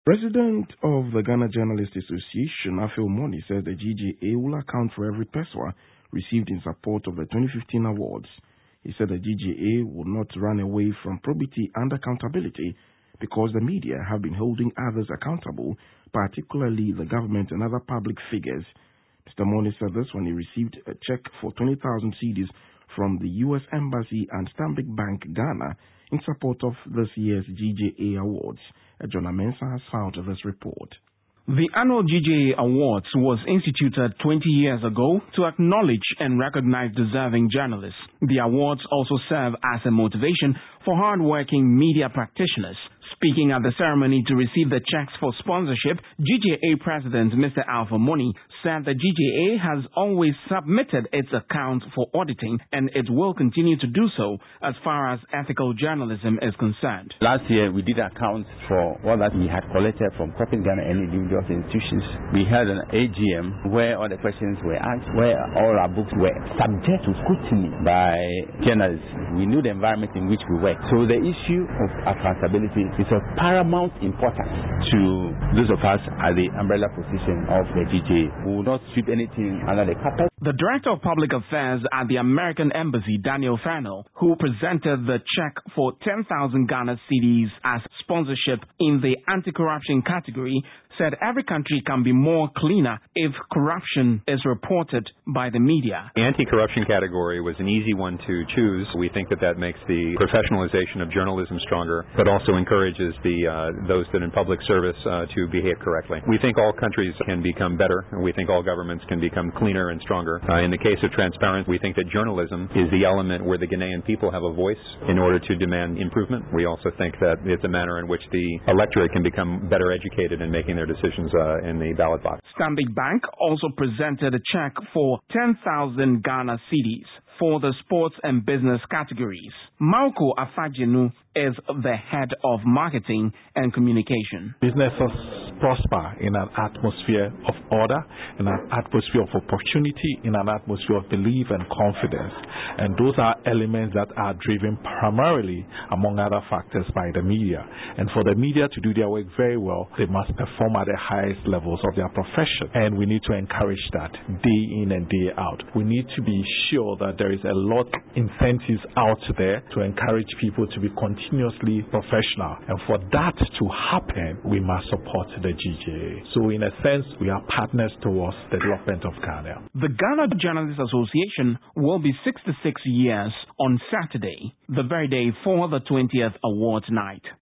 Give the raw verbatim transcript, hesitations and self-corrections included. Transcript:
President of the Ghana Journalists Association, Afil Moni, says the G J A will account for every pesewa received in support of the twenty fifteen awards. He said the G J A will not run away from probity and accountability because the media have been holding others accountable, particularly the government and other public figures. Mister Moni said this when he received a check for twenty thousand cedis from the U S Embassy and Stanbic Bank Ghana in support of this year's G J A Awards. Jonah Mensah has filed this report. The annual G J A Awards was instituted twenty years ago to acknowledge and recognize deserving journalists. The awards also serve as a motivation for hard-working media practitioners. Speaking at the ceremony to receive the checks for sponsorship, G J A President Mister Alpha Moni said the G J A has always submitted its account for auditing and it will continue to do so as far as ethical journalism is concerned. Last year we did account for what that we had collected from corporate Ghana and individual institutions. We had an A G M where all the questions were asked, where all our books were subject to scrutiny by journalists. We knew the environment in which we work. So the issue of accountability is of paramount importance to those of us at the umbrella position of the G J A. We will not sweep anything under the carpet. The Director of Public Affairs at the American Embassy, Daniel Farnell, who presented the check for ten thousand Ghana cedis as sponsorship in the anti-corruption category, said every country can be more cleaner if corruption is reported by the media. The anti-corruption category was an easy one to choose. We think that that makes the professionalization of journalism stronger, but also encourages the uh, those that in public service uh, to behave correctly. We think all countries can become better, and we think all governments can become cleaner and stronger. Uh, in the case of transparency, we think that journalism is the element where the Ghanaian people have a voice in order to demand improvement. We also think that it's a manner in which the electorate can become better educated in making their decisions uh, in the ballot box. Stanbic Bank also presented a check for ten thousand Ghana cedis for the sports and business categories. Malco Afajinu is the head of marketing and communication. Businesses prosper in an atmosphere of order, in an atmosphere of opportunity, in an atmosphere of belief and confidence. And those are elements that are driven primarily, among other factors, by the media. And for the media to do their work very well, they must perform at the highest levels of their profession. And we need to encourage that day in and day out. We need to be sure that there is a lot of incentives out there to encourage people to be continuously professional. And for that to happen, we must support the G J A. So in a sense, we are partners towards the development of Ghana. The Ghana Journalists Association will be sixty-six years on Saturday, the very day for the twentieth awards night.